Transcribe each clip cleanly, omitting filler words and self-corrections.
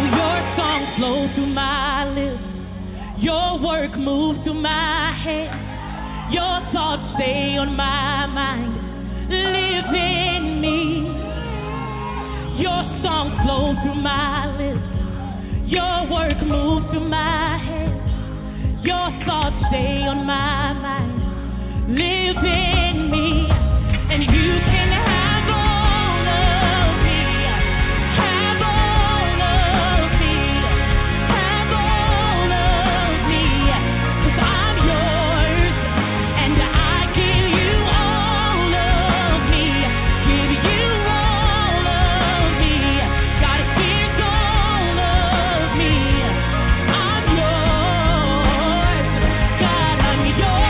your songs flow through my lips. Your work moves through my head. Your thoughts stay on my mind. Live in me. Your songs flow through my lips. Your work moves through my head. Your thoughts stay on my mind. Live in me. And you can have all of me. Have all of me. Have all of me. 'Cause I'm yours. And I give you all of me. Give you all of me. God, here's all of me. I'm yours. God, I'm yours.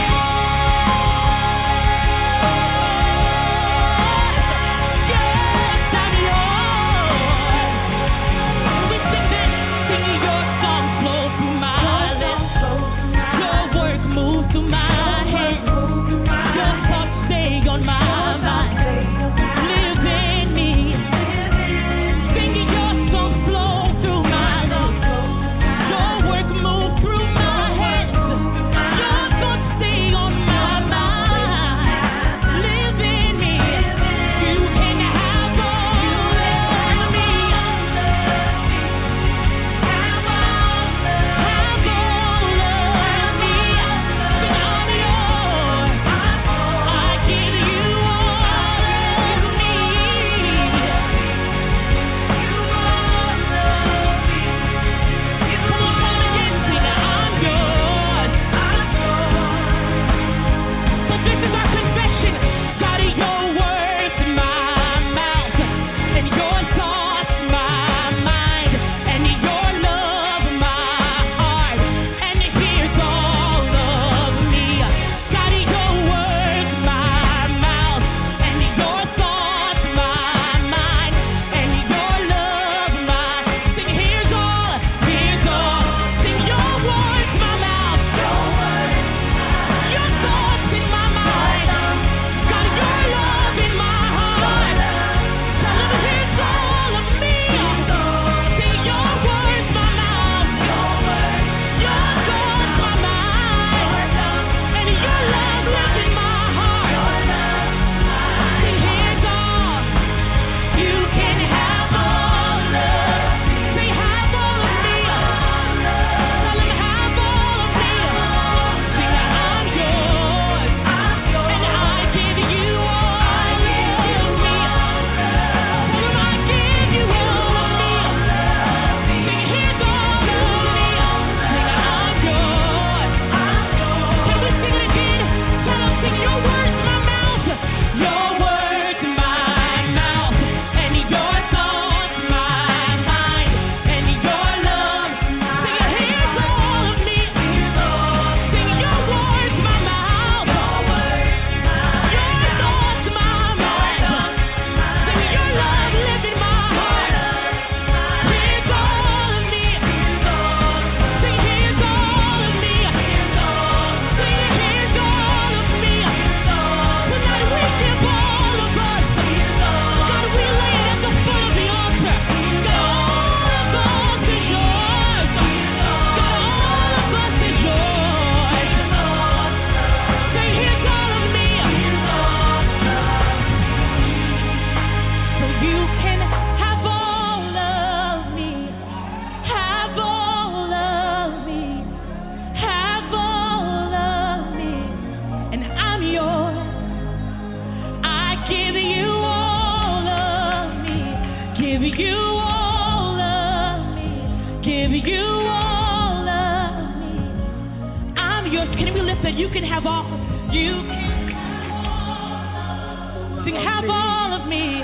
You can have all. You can sing, have all of me.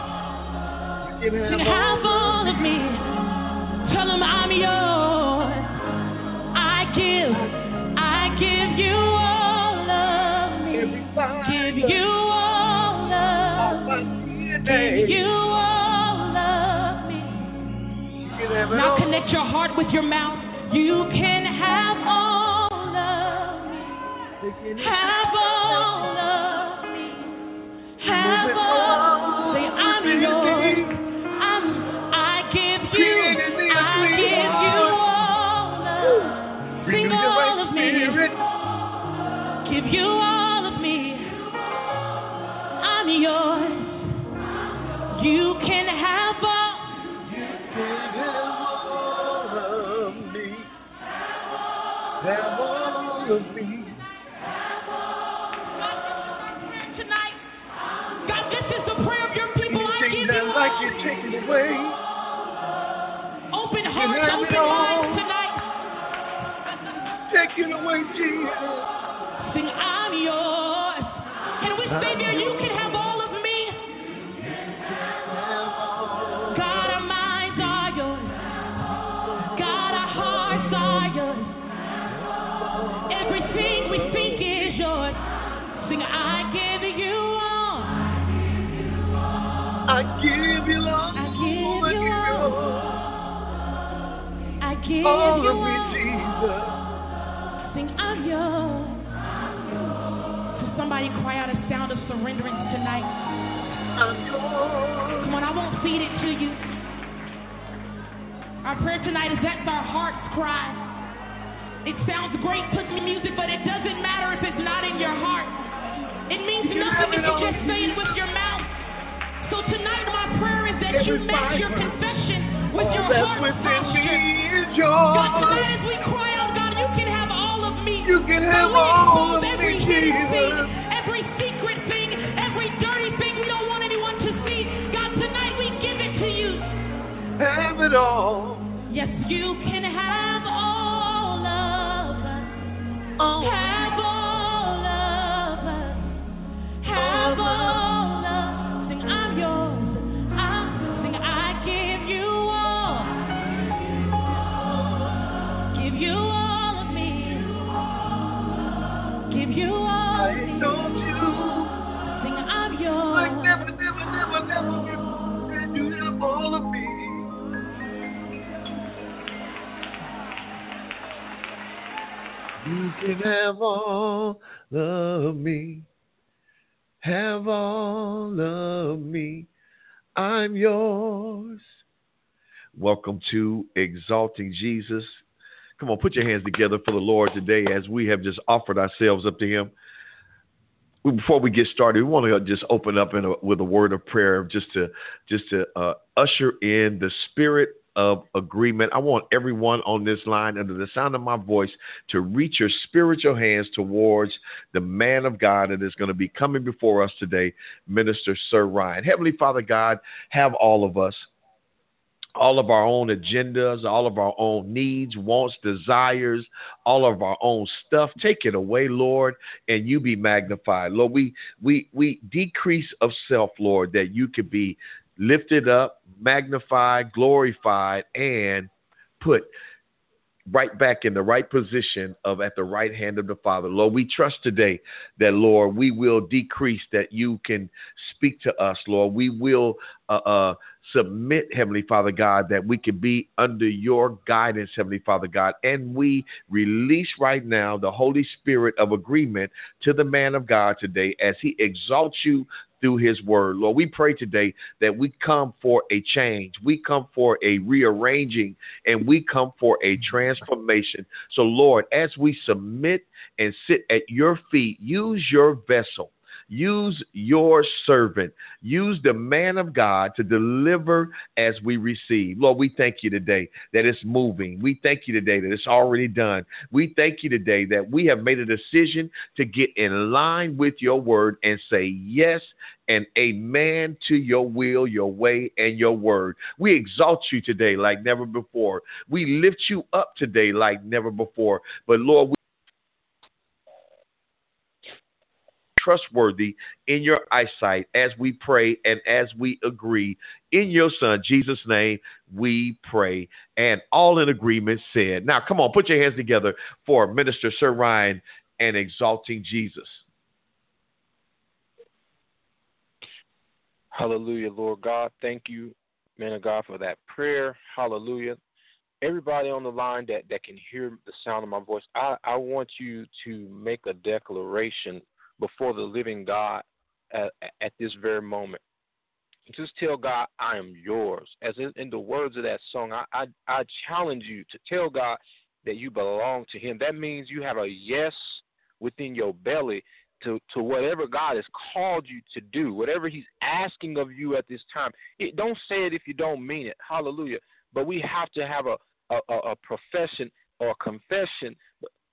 Sing, have all of me. Tell them I'm yours. I give you all of me. Give you all of me. Give you all of me. Now connect your heart with your mouth. You can have all of me. Have all of me. Have all. Say I'm yours. I give you. I Have all of me. Tonight, God, this is the prayer of your people. I Anything give that you like all. you take it away. Open You hearts, have it open all. minds tonight. Take it away, Jesus. Sing, I'm yours. And with Savior, you can have all of me. God, our minds are yours. God, our hearts are yours. Everything we think is yours. Sing, I give you all. I give you all. I give you all. I give all you of me, all. Jesus. Sing, I'm yours. So somebody cry out a sound of surrenderance tonight. I'm yours. Come on, I won't feed it to you. Our prayer tonight is that's our heart's cry. It sounds great, put me music, but it doesn't matter if it's not in your heart. It means nothing if you just say it with your mouth. So tonight my prayer is that you make your confession with your heart posture. God, tonight as we cry out, God, you can have all of me. You can have all of me, every hidden thing, Jesus. every secret thing, every dirty thing we don't want anyone to see. God, tonight we give it to you. Have it all. Yes, you can have all of us. Have all of us. Have all of us. Sing, I'm yours. Sing, I give you all. Give you all of me. Give you all of me. Don't you? Sing, I'm yours. Like never. You have all of me. You can have all of me. Have all of me. I'm yours. Welcome to Exalting Jesus. Come on, put your hands together for the Lord today as we have just offered ourselves up to Him. Before we get started, we want to just open up with a word of prayer, just to usher in the spirit of agreement. I want everyone on this line, under the sound of my voice, to reach your spiritual hands towards the man of God that is going to be coming before us today, Minister Sir Ryan. Heavenly Father God, have all of us. All of our own agendas, all of our own needs, wants, desires, all of our own stuff. Take it away, Lord, and you be magnified. Lord, we decrease of self, Lord, that you could be lifted up, magnified, glorified, and put right back in the right position of at the right hand of the Father. Lord, we trust today that, Lord, we will decrease, that you can speak to us, Lord. We will submit, Heavenly Father God, that we can be under your guidance, Heavenly Father God. And we release right now the Holy Spirit of agreement to the man of God today as he exalts you through his word. Lord, we pray today that we come for a change. We come for a rearranging, and we come for a transformation. So, Lord, as we submit and sit at your feet, use your vessel. Use your servant. Use the man of God to deliver as we receive. Lord, we thank you today that it's moving. We thank you today that it's already done. We thank you today that we have made a decision to get in line with your word and say yes and amen to your will, your way, and your word. We exalt you today like never before. We lift you up today like never before. But Lord, we trustworthy in your eyesight as we pray and as we agree. In your Son, Jesus' name, we pray. And all in agreement said. Now, come on, put your hands together for Minister Sir Ryan and Exalting Jesus. Hallelujah, Lord God. Thank you, man of God, for that prayer. Hallelujah. Everybody on the line that can hear the sound of my voice, I want you to make a declaration before the living God at this very moment. Just tell God, I am yours. As in the words of that song, I challenge you to tell God that you belong to him. That means you have a yes within your belly to whatever God has called you to do, whatever he's asking of you at this time. Don't say it if you don't mean it. Hallelujah. But we have to have a profession or a confession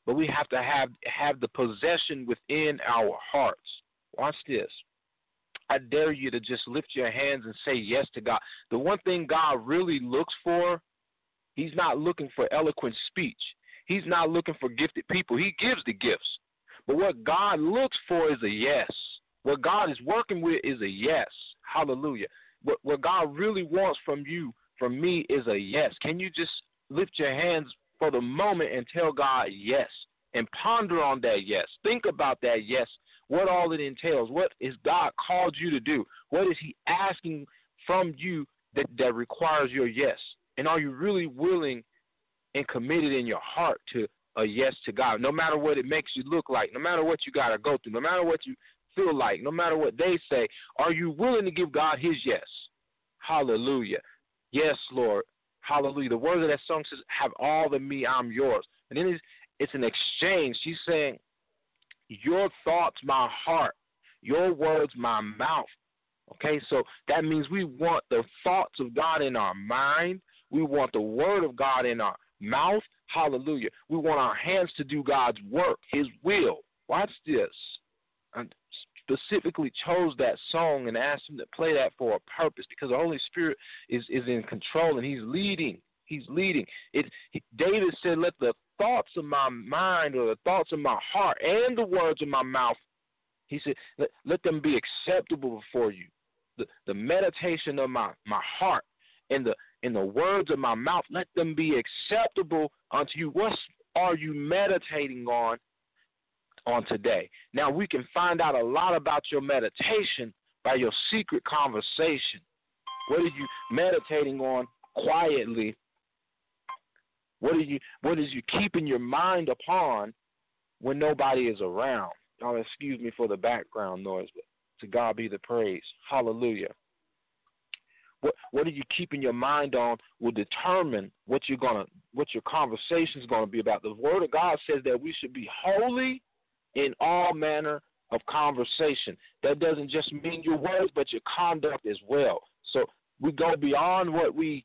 but we have to have the possession within our hearts. Watch this. I dare you to just lift your hands and say yes to God. The one thing God really looks for, he's not looking for eloquent speech. He's not looking for gifted people. He gives the gifts. But what God looks for is a yes. What God is working with is a yes. Hallelujah. What God really wants from you, from me, is a yes. Can you just lift your hands for the moment and tell God yes, and ponder on that yes? Think about that yes, what all it entails. What is God called you to do? What is he asking from you that requires your yes? And are you really willing and committed in your heart to a yes to God, no matter what it makes you look like, no matter what you got to go through, no matter what you feel like, no matter what they say? Are you willing to give God his yes? Hallelujah. Yes, Lord. Hallelujah. The words of that song says, have all of me, I'm yours. And then it's an exchange. She's saying, your thoughts, my heart, your words, my mouth. Okay, so that means we want the thoughts of God in our mind. We want the word of God in our mouth. Hallelujah. We want our hands to do God's work, his will. Watch this. I specifically chose that song and asked him to play that for a purpose, because the Holy Spirit is in control and he's leading. He's leading. David said, let the thoughts of my mind, or the thoughts of my heart, and the words of my mouth, he said, let them be acceptable before you. The meditation of my heart and the words of my mouth, let them be acceptable unto you. What are you meditating on today? Now, we can find out a lot about your meditation by your secret conversation. What are you meditating on quietly? What is you keeping your mind upon when nobody is around? Now, excuse me for the background noise, but to God be the praise. Hallelujah. What are you keeping your mind on will determine what your conversation is going to be about. The Word of God says that we should be holy in all manner of conversation. That doesn't just mean your words, but your conduct as well. So we go beyond what we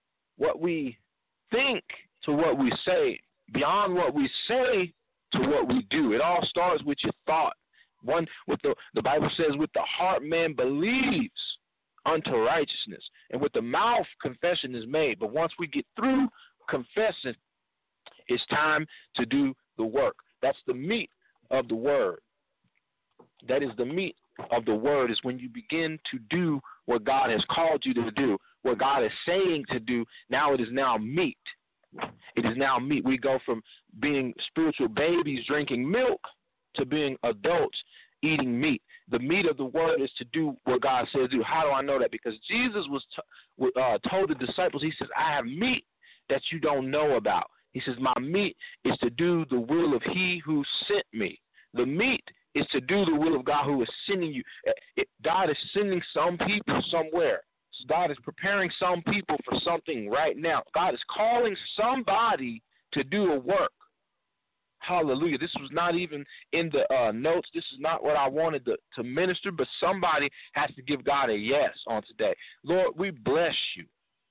think to what we say, beyond what we say to what we do. It all starts with your thought. One, with the Bible says, with the heart man believes unto righteousness, and with the mouth confession is made. But once we get through confessing, it's time to do the work. That's the meat of the word. That is the meat of the word, is when you begin to do what God has called you to do, what God is saying to do. Now it is now meat. It is now meat. We go from being spiritual babies drinking milk to being adults eating meat. The meat of the word is to do what God says do. How do I know that? Because Jesus was told the disciples, he says, I have meat that you don't know about. He says, my meat is to do the will of he who sent me. The meat is to do the will of God who is sending you. God is sending some people somewhere. So God is preparing some people for something right now. God is calling somebody to do a work. Hallelujah. This was not even in the notes. This is not what I wanted to minister, but somebody has to give God a yes on today. Lord, we bless you.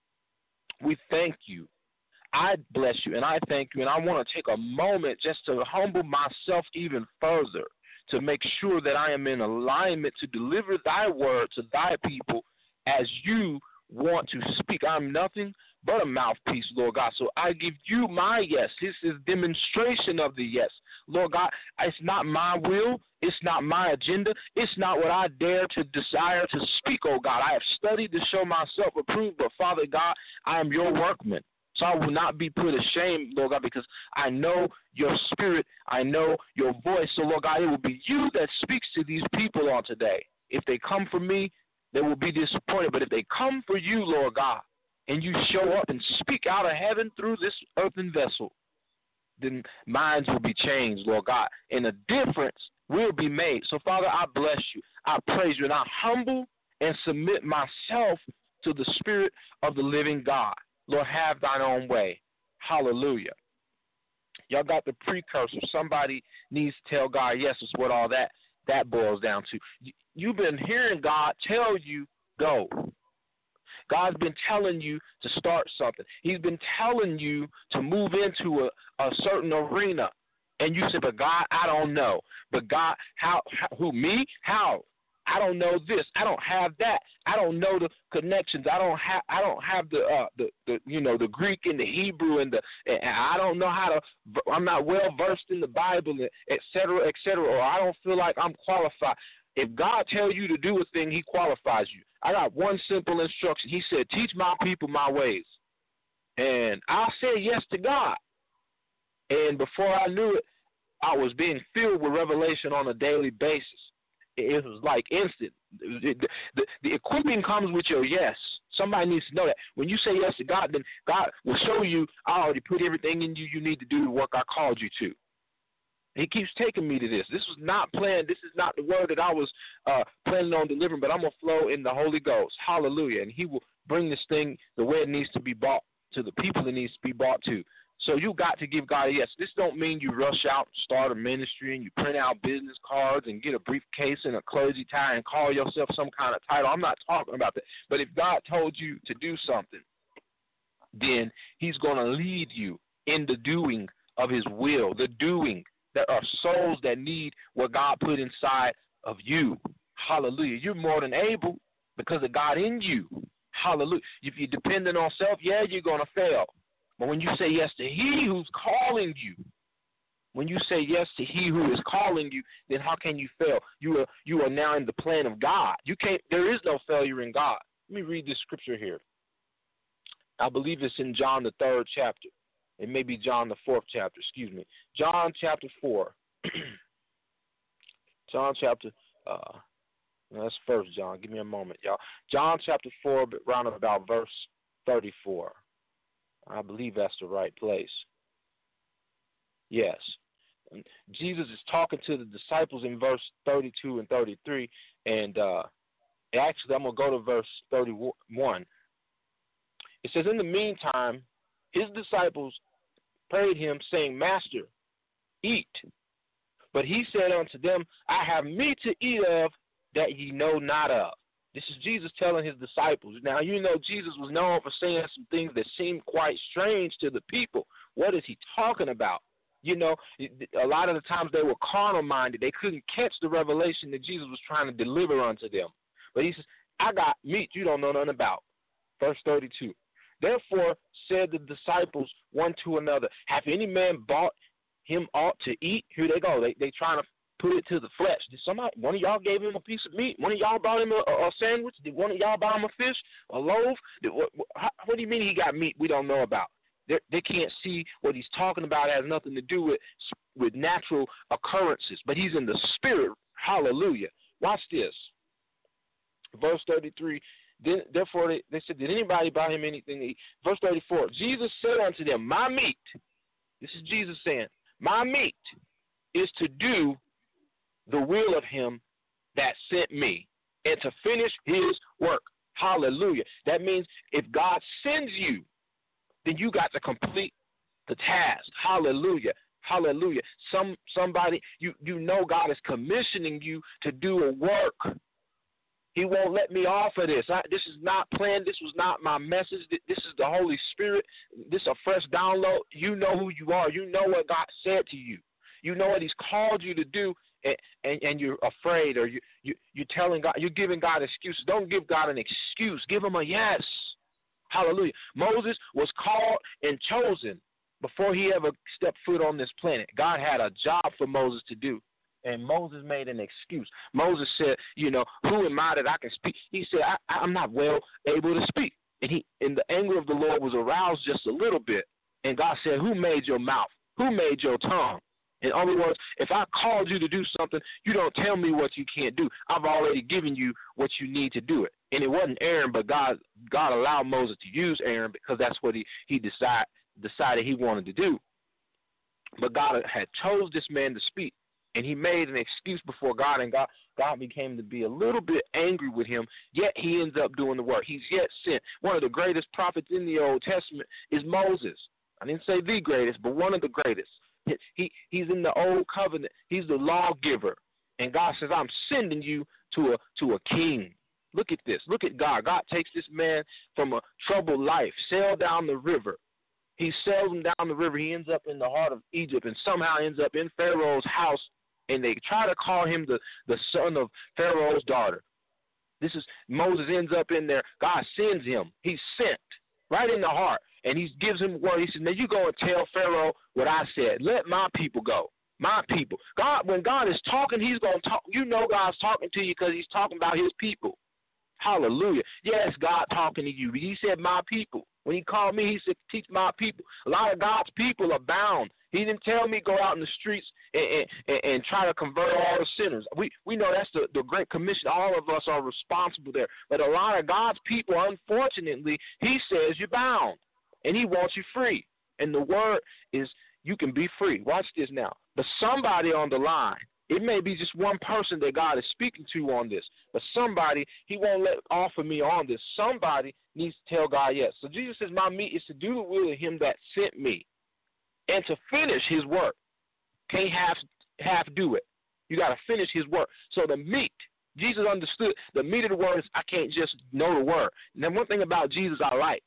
We thank you. I bless you, and I thank you, and I want to take a moment just to humble myself even further, to make sure that I am in alignment to deliver thy word to thy people as you want to speak. I'm nothing but a mouthpiece, Lord God. So I give you my yes. This is demonstration of the yes. Lord God, it's not my will. It's not my agenda. It's not what I dare to desire to speak, oh God. I have studied to show myself approved, but Father God, I am your workman. So I will not be put ashamed, Lord God, because I know your spirit. I know your voice. So, Lord God, it will be you that speaks to these people on today. If they come for me, they will be disappointed. But if they come for you, Lord God, and you show up and speak out of heaven through this earthen vessel, then minds will be changed, Lord God, and a difference will be made. So, Father, I bless you. I praise you, and I humble and submit myself to the Spirit of the living God. Lord, have thine own way. Hallelujah. Y'all got the precursor. Somebody needs to tell God yes is what all that boils down to. You've been hearing God tell you, go. God's been telling you to start something. He's been telling you to move into a certain arena. And you say, but God, I don't know. But God, who, me? How? I don't know this. I don't have that. I don't know the connections. I don't have the Greek and the Hebrew and I don't know how to. I'm not well versed in the Bible, et cetera, or I don't feel like I'm qualified. If God tells you to do a thing, He qualifies you. I got one simple instruction. He said, "Teach my people my ways," and I said yes to God. And before I knew it, I was being filled with revelation on a daily basis. It was like instant. The equipping comes with your yes. Somebody needs to know that. When you say yes to God, then God will show you, I already put everything in you need to do the work I called you to. He keeps taking me to this. This was not planned. This is not the word that I was planning on delivering, but I'm going to flow in the Holy Ghost. Hallelujah. And He will bring this thing the way it needs to be brought to the people it needs to be brought to. So you got to give God a yes. This don't mean you rush out and start a ministry and you print out business cards and get a briefcase and a clergy tie and call yourself some kind of title. I'm not talking about that. But if God told you to do something, then He's going to lead you in the doing of His will, the doing. There are souls that need what God put inside of you. Hallelujah. You're more than able because of God in you. Hallelujah. If you're dependent on self, yeah, you're going to fail. But when you say yes to He who's calling you, when you say yes to He who is calling you, then how can you fail? You are now in the plan of God. You can't. There is no failure in God. Let me read this scripture here. I believe it's in John the 3rd chapter. It may be John the 4th chapter. Excuse me. John chapter 4. John chapter. That's 1 John. Give me a moment, y'all. John chapter 4, round about verse 34. I believe that's the right place. Yes. And Jesus is talking to the disciples in verse 32 and 33. And actually, I'm going to go to verse 31. It says, in the meantime, His disciples prayed Him, saying, Master, eat. But He said unto them, I have meat to eat of that ye know not of. This is Jesus telling His disciples. Now, you know, Jesus was known for saying some things that seemed quite strange to the people. What is He talking about? You know, a lot of the times they were carnal-minded. They couldn't catch the revelation that Jesus was trying to deliver unto them. But He says, I got meat you don't know nothing about. Verse 32. Therefore said the disciples one to another, have any man bought him aught to eat? Here they go. They trying to put it to the flesh. Did one of y'all gave him a piece of meat? One of y'all bought him a sandwich? Did one of y'all buy him a fish, a loaf? What do you mean he got meat we don't know about? They can't see what he's talking about. It has nothing to do with natural occurrences, but he's in the spirit. Hallelujah. Watch this. Verse 33. Therefore they said, did anybody buy him anything to eat? Verse 34. Jesus said unto them, my meat, this is Jesus saying, my meat is to do the will of Him that sent me and to finish His work. Hallelujah. That means if God sends you, then you got to complete the task. Hallelujah. Hallelujah. Somebody, you know God is commissioning you to do a work. He won't let me off of this. This is not planned. This was not my message. This is the Holy Spirit. This is a fresh download. You know who you are. You know what God said to you. You know what He's called you to do, and you're afraid, or you're telling God, you're giving God excuses. Don't give God an excuse. Give Him a yes. Hallelujah. Moses was called and chosen before he ever stepped foot on this planet. God had a job for Moses to do, and Moses made an excuse. Moses said, you know, who am I that I can speak? He said, I'm not well able to speak. And the anger of the Lord was aroused just a little bit. And God said, who made your mouth? Who made your tongue? In other words, if I called you to do something, you don't tell me what you can't do. I've already given you what you need to do it. And it wasn't Aaron, but God allowed Moses to use Aaron because that's what he decided he wanted to do. But God had chose this man to speak, and he made an excuse before God, and God became to be a little bit angry with him, yet he ends up doing the work. He's yet sent. One of the greatest prophets in the Old Testament is Moses. I didn't say the greatest, but one of the greatest. He's in the Old Covenant. He's the lawgiver. And God says, I'm sending you to a king. Look at this. Look at God. God takes this man from a troubled life, sailed down the river. He sails him down the river. He ends up in the heart of Egypt and somehow ends up in Pharaoh's house, and they try to call him the son of Pharaoh's daughter. Moses ends up in there. God sends him. He's sent right in the heart, and he gives him word. He says, now you go and tell Pharaoh what I said. Let my people go. My people. God, when God is talking, he's going to talk. You know God's talking to you because he's talking about his people. Hallelujah. Yes, God talking to you. He said my people. When he called me, he said teach my people. A lot of God's people are bound. He didn't tell me go out in the streets and try to convert all the sinners. We know that's the Great Commission. All of us are responsible there. But a lot of God's people, unfortunately, he says you're bound, and he wants you free. And the word is you can be free. Watch this now. But somebody on the line, it may be just one person that God is speaking to on this, but somebody, he won't let off of me on this. Somebody needs to tell God yes. So Jesus says, my meat is to do the will of him that sent me and to finish his work. Can't half do it. You got to finish his work. So the meat, Jesus understood the meat of the word is I can't just know the word. Now, one thing about Jesus I like,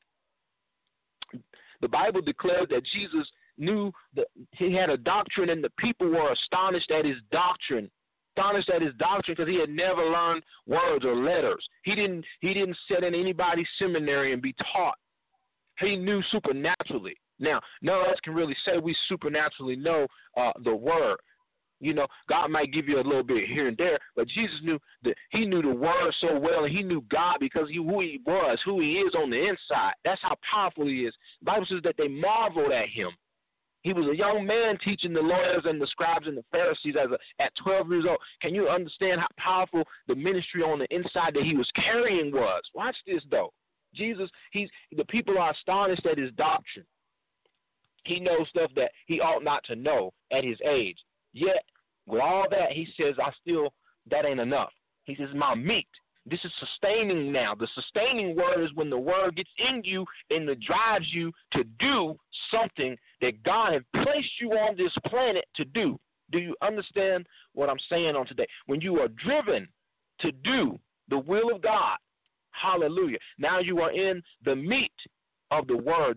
the Bible declares that Jesus knew that he had a doctrine, and the people were astonished at his doctrine. Because he had never learned words or letters. He didn't sit in anybody's seminary and be taught. He knew supernaturally. Now, none of us can really say we supernaturally know the word. You know, God might give you a little bit here and there, but Jesus knew that he knew the word so well, and he knew God because who he was, who he is on the inside. That's how powerful he is. The Bible says that they marveled at him. He was a young man teaching the lawyers and the scribes and the Pharisees at 12 years old. Can you understand how powerful the ministry on the inside that he was carrying was? Watch this, though. Jesus, the people are astonished at his doctrine. He knows stuff that he ought not to know at his age. Yet, with all that, he says, that ain't enough. He says, my meat. This is sustaining now. The sustaining word is when the word gets in you and it drives you to do something that God has placed you on this planet to do. Do you understand what I'm saying on today? When you are driven to do the will of God, hallelujah, now you are in the meat of the word,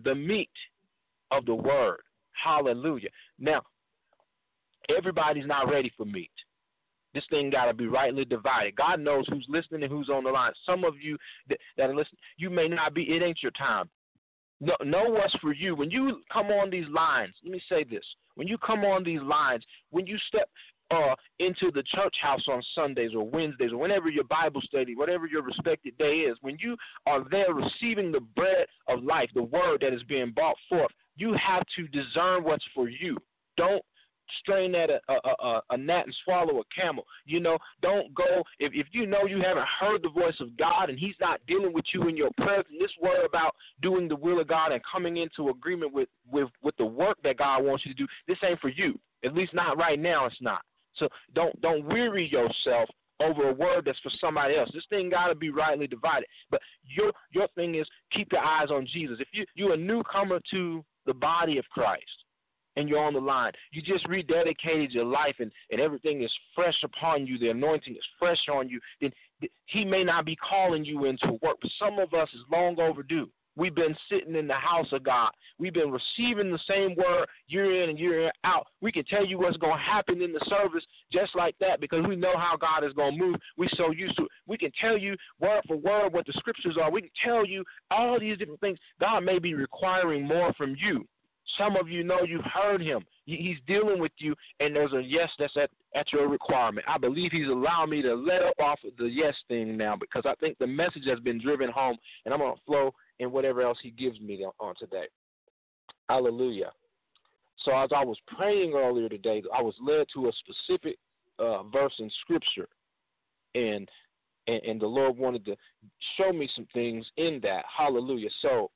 hallelujah. Now, everybody's not ready for meat. This thing got to be rightly divided. God knows who's listening and who's on the line. Some of you that are listening, you may not be, it ain't your time. Know what's for you. When you come on these lines, let me say this. When you come on these lines, when you step into the church house on Sundays or Wednesdays or whenever your Bible study, whatever your respected day is, when you are there receiving the bread of life, the word that is being brought forth, you have to discern what's for you. Don't strain at a gnat and swallow a camel. You know, don't go, if you know you haven't heard the voice of God and he's not dealing with you in your prayers, and this word about doing the will of God and coming into agreement with the work that God wants you to do, this ain't for you. At least not right now, it's not. So don't weary yourself over a word that's for somebody else. This thing got to be rightly divided. But your thing is keep your eyes on Jesus. If you're a newcomer to the body of Christ, and you're on the line, you just rededicated your life and everything is fresh upon you, the anointing is fresh on you, then he may not be calling you into work. But some of us is long overdue. We've been sitting in the house of God. We've been receiving the same word year in and year out. We can tell you what's going to happen in the service just like that because we know how God is going to move. We're so used to it. We can tell you word for word what the scriptures are. We can tell you all these different things. God may be requiring more from you. Some of you know you've heard him. He's dealing with you, and there's a yes that's at your requirement. I believe he's allowing me to let up off of the yes thing now because I think the message has been driven home, and I'm going to flow in whatever else he gives me on today. Hallelujah. So as I was praying earlier today, I was led to a specific verse in Scripture, and the Lord wanted to show me some things in that. Hallelujah. So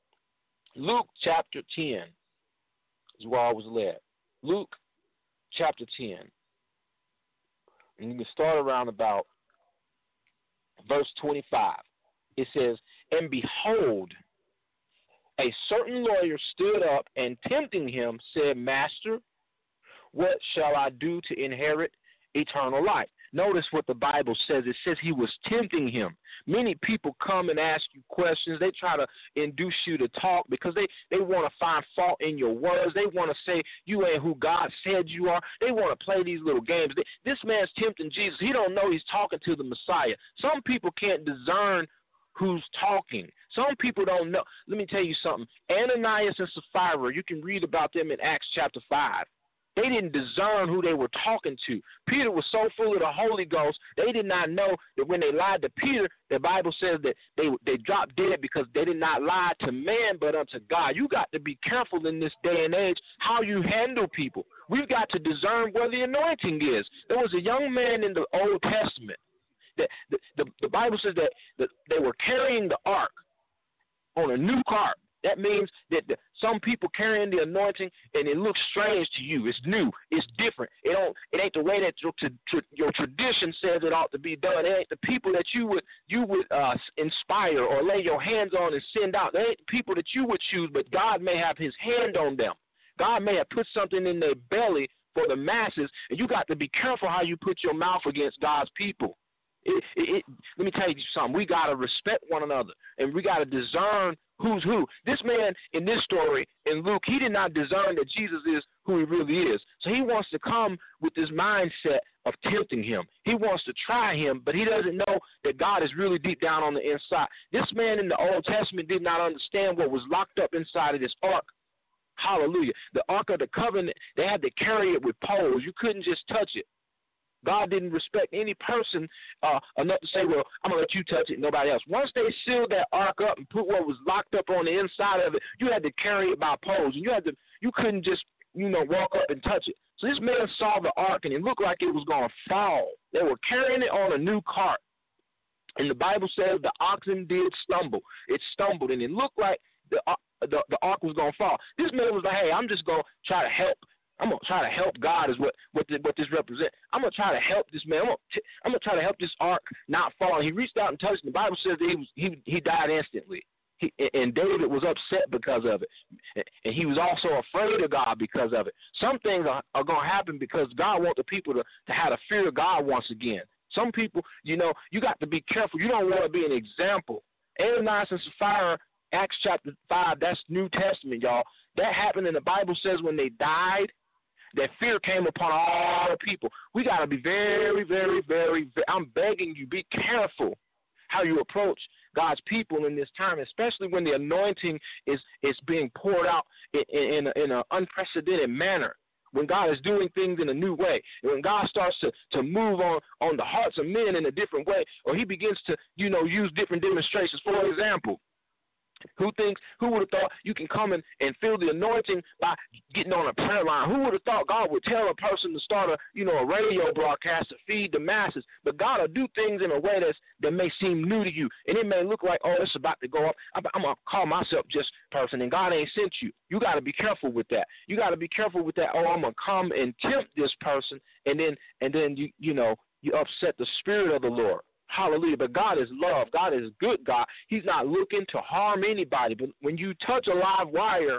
Luke chapter 10. Is where I was led. Luke chapter 10. And you can start around about verse 25. It says, and behold, a certain lawyer stood up and tempting him said, Master, what shall I do to inherit eternal life? Notice what the Bible says. It says he was tempting him. Many people come and ask you questions. They try to induce you to talk because they want to find fault in your words. They want to say you ain't who God said you are. They want to play these little games. This man's tempting Jesus. He don't know he's talking to the Messiah. Some people can't discern who's talking. Some people don't know. Let me tell you something. Ananias and Sapphira, you can read about them in Acts chapter 5. They didn't discern who they were talking to. Peter was so full of the Holy Ghost, they did not know that when they lied to Peter, the Bible says that they dropped dead because they did not lie to man but unto God. You got to be careful in this day and age how you handle people. We've got to discern where the anointing is. There was a young man in the Old Testament. The Bible says that they were carrying the ark on a new cart. That means that some people carrying the anointing and it looks strange to you. It's new. It's different. It ain't the way that your tradition says it ought to be done. It ain't the people that you would inspire or lay your hands on and send out. They ain't the people that you would choose, but God may have his hand on them. God may have put something in their belly for the masses, and you got to be careful how you put your mouth against God's people. Let me tell you something. We got to respect one another, and we got to discern who's who. This man in this story, in Luke, he did not discern that Jesus is who he really is. So he wants to come with this mindset of tempting him. He wants to try him, but he doesn't know that God is really deep down on the inside. This man in the Old Testament did not understand what was locked up inside of this ark. Hallelujah. The Ark of the Covenant, they had to carry it with poles. You couldn't just touch it. God didn't respect any person enough to say, well, I'm going to let you touch it, nobody else. Once they sealed that ark up and put what was locked up on the inside of it, you had to carry it by poles. And you couldn't just, walk up and touch it. So this man saw the ark, and it looked like it was going to fall. They were carrying it on a new cart. And the Bible says the oxen did stumble. It stumbled, and it looked like the ark was going to fall. This man was like, hey, I'm just going to try to help. I'm going to try to help God is what this represents. I'm going to try to help this man. I'm going to try to help this ark not fall. And he reached out and touched it. The Bible says that he died instantly. And David was upset because of it. And he was also afraid of God because of it. Some things are going to happen because God wants the people to have the fear of God once again. Some people, you got to be careful. You don't want to be an example. Ananias and Sapphira, Acts chapter 5, that's New Testament, y'all. That happened, and the Bible says when they died, that fear came upon all the people. We got to be very, very, very, I'm begging you, be careful how you approach God's people in this time, especially when the anointing is being poured out in an unprecedented manner. When God is doing things in a new way, and when God starts to move on the hearts of men in a different way, or he begins to, use different demonstrations. For example, who would have thought you can come and feel the anointing by getting on a prayer line? Who would have thought God would tell a person to start a radio broadcast to feed the masses? But God will do things in a way that may seem new to you. And it may look like, oh, it's about to go up. I'm going to call myself just person, and God ain't sent you. You got to be careful with that. You got to be careful with that. Oh, I'm going to come and tempt this person, and then you upset the spirit of the Lord. Hallelujah. But God is love. God is good God. He's not looking to harm anybody. But when you touch a live wire,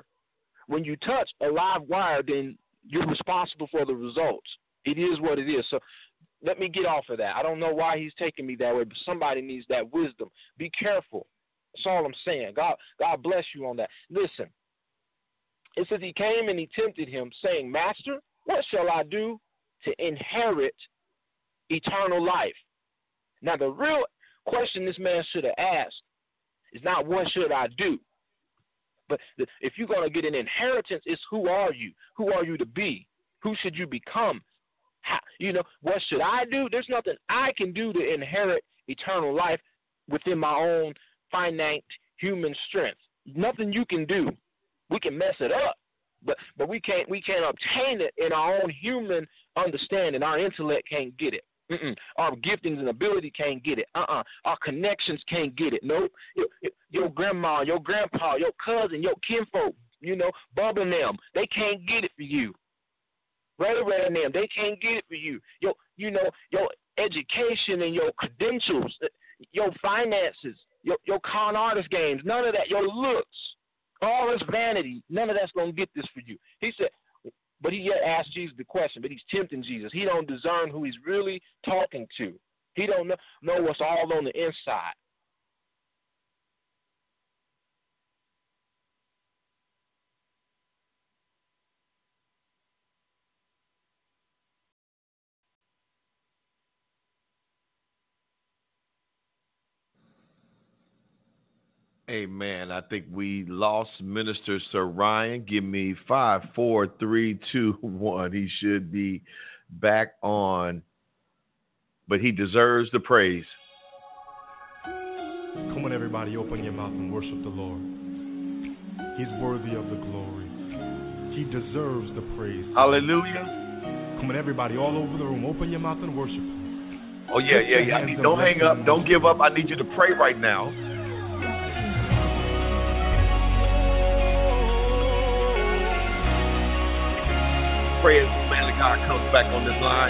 then you're responsible for the results. It is what it is. So let me get off of that. I don't know why he's taking me that way, but somebody needs that wisdom. Be careful. That's all I'm saying. God bless you on that. Listen, it says he came and he tempted him, saying, Master, what shall I do to inherit eternal life? Now, the real question this man should have asked is not what should I do, but if you're going to get an inheritance, it's who are you? Who are you to be? Who should you become? How, what should I do? There's nothing I can do to inherit eternal life within my own finite human strength. Nothing you can do. We can mess it up, but we can't obtain it in our own human understanding. Our intellect can't get it. Our giftings and ability can't get it. Our connections can't get it. Nope. Your grandma, your grandpa, your cousin, your kinfolk, Bubba and them, they can't get it for you. Ray and them, they can't get it for you. Your education and your credentials, your finances, your con artist games, none of that. Your looks, all this vanity, none of that's going to get this for you. He said, But he yet asked Jesus the question, but he's tempting Jesus. He don't discern who he's really talking to. He don't know what's all on the inside. Amen. I think we lost Minister Sir Ryan. Give me 5, 4, 3, 2, 1. He should be back on, but he deserves the praise. Come on, everybody, open your mouth and worship the Lord. He's worthy of the glory. He deserves the praise. Hallelujah. Come on, everybody, all over the room, open your mouth and worship Him. Oh, yeah. Don't hang up. Don't give up. I need you to pray right now. Pray as the man of God comes back on this line.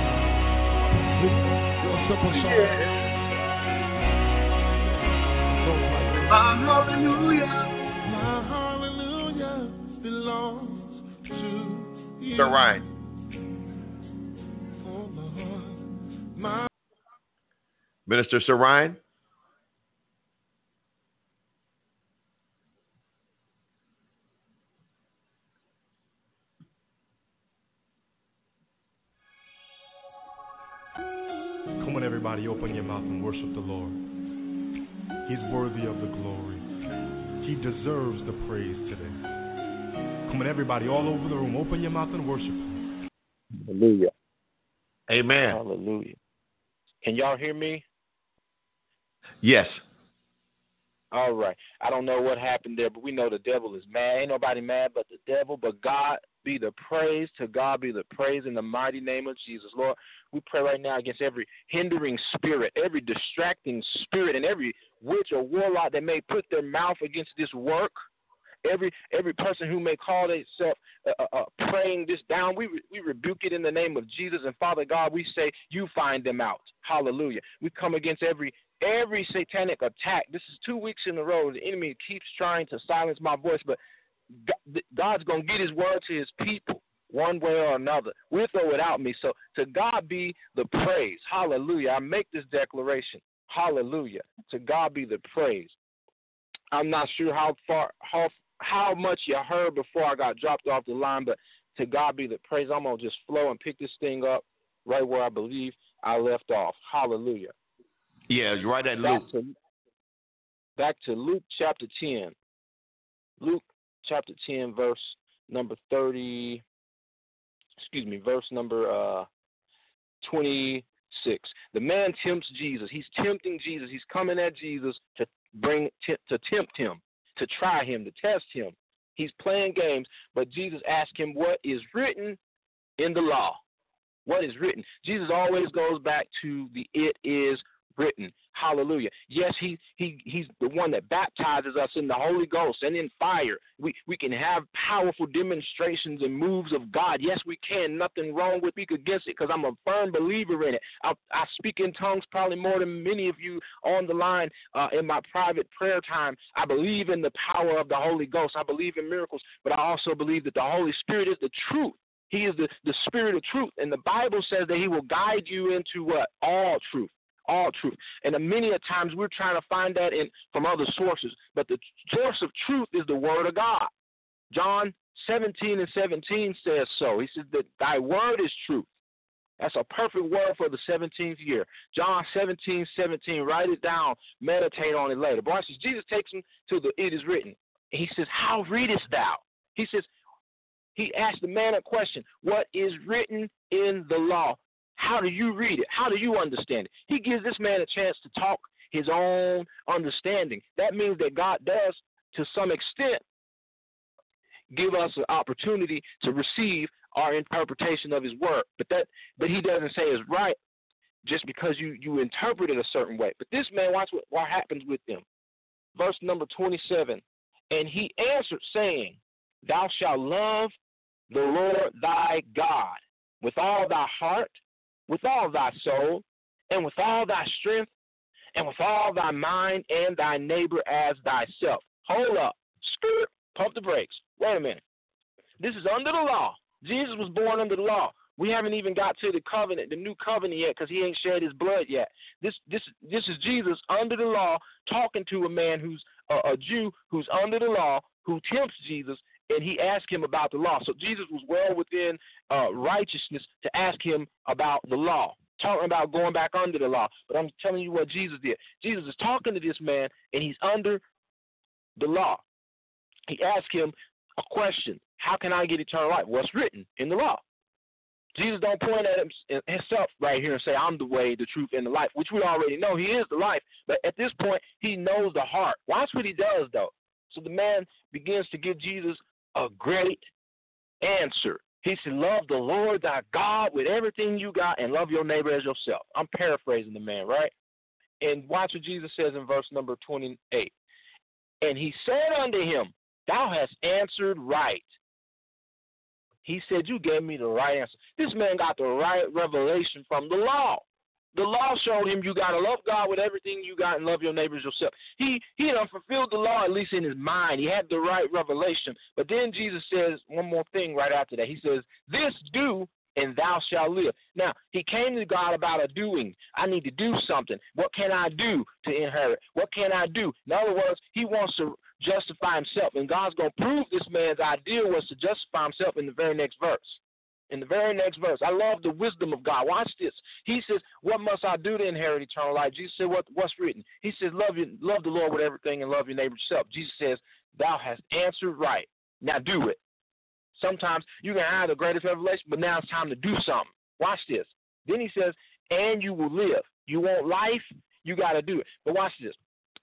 My hallelujah belongs to you. Sir Ryan. Minister Sir Ryan. Come on, everybody, open your mouth and worship the Lord. He's worthy of the glory. He deserves the praise today. Come on, everybody, all over the room, open your mouth and worship Him. Hallelujah. Amen. Hallelujah. Can y'all hear me? Yes. All right. I don't know what happened there, but we know the devil is mad. Ain't nobody mad but the devil, but God be the praise. To God be the praise in the mighty name of Jesus. Lord, we pray right now against every hindering spirit, every distracting spirit, and every witch or warlock that may put their mouth against this work. Every person who may call themselves praying this down, we rebuke it in the name of Jesus. And Father God, we say you find them out. Hallelujah. We come against every satanic attack. This is 2 weeks in a row. The enemy keeps trying to silence my voice, but God's going to get his word to his people one way or another, with or without me. So to God be the praise. Hallelujah. I make this declaration. Hallelujah. To God be the praise. I'm not sure how much you heard before I got dropped off the line, but to God be the praise. I'm going to just flow and pick this thing up right where I believe I left off. Hallelujah. Yeah, you're right at Luke. Back to Luke chapter 10. Luke chapter 10, verse number 26. The man tempts Jesus. He's tempting Jesus. He's coming at Jesus to tempt him, to try him, to test him. He's playing games, but Jesus asked him what is written in the law. What is written? Jesus always goes back to the it is written. Hallelujah. Yes, he's the one that baptizes us in the Holy Ghost and in fire. We can have powerful demonstrations and moves of God. Yes, we can. Nothing wrong with speak against it because I'm a firm believer in it. I speak in tongues probably more than many of you on the line in my private prayer time. I believe in the power of the Holy Ghost. I believe in miracles, but I also believe that the Holy Spirit is the truth. He is the Spirit of truth. And the Bible says that he will guide you into what? All truth. All truth. And many a times we're trying to find that from other sources. But the source of truth is the Word of God. John 17:17 says so. He says that thy word is truth. That's a perfect word for the 17th year. John 17:17. Write it down. Meditate on it later. Boy, Jesus takes him to the it is written. He says, how readest thou? He says, he asked the man a question. What is written in the law? How do you read it? How do you understand it? He gives this man a chance to talk his own understanding. That means that God does, to some extent, give us an opportunity to receive our interpretation of his word. But he doesn't say it's right just because you interpret it a certain way. But this man, watch what happens with them. Verse number 27. And he answered, saying, thou shalt love the Lord thy God with all thy heart, with all thy soul, and with all thy strength, and with all thy mind, and thy neighbor as thyself. Hold up. Skirt. Pump the brakes. Wait a minute. This is under the law. Jesus was born under the law. We haven't even got to the covenant, the new covenant yet, because he ain't shed his blood yet. This is Jesus under the law talking to a man who's a Jew who's under the law, who tempts Jesus, and he asked him about the law. So Jesus was well within righteousness to ask him about the law, talking about going back under the law. But I'm telling you what Jesus did. Jesus is talking to this man, and he's under the law. He asked him a question. How can I get eternal life? What's written in the law? Jesus don't point at himself right here and say, I'm the way, the truth, and the life, which we already know. He is the life. But at this point, he knows the heart. Watch what he does, though. So the man begins to give Jesus a great answer. He said, love the Lord thy God with everything you got and love your neighbor as yourself. I'm paraphrasing the man, right? And watch what Jesus says in verse number 28. And he said unto him, thou hast answered right. He said, you gave me the right answer. This man got the right revelation from the law. The law showed him you got to love God with everything you got and love your neighbors yourself. He done fulfilled the law, at least in his mind. He had the right revelation. But then Jesus says one more thing right after that. He says, this do, and thou shalt live. Now, he came to God about a doing. I need to do something. What can I do to inherit? What can I do? In other words, he wants to justify himself, and God's going to prove this man's idea was to justify himself in the very next verse. In the very next verse. I love the wisdom of God. Watch this. He says, what must I do to inherit eternal life? Jesus said, what's written? He says, love the Lord with everything and love your neighbor yourself. Jesus says, thou hast answered right. Now do it. Sometimes you can have the greatest revelation, but now it's time to do something. Watch this. Then he says, and you will live. You want life? You got to do it. But watch this.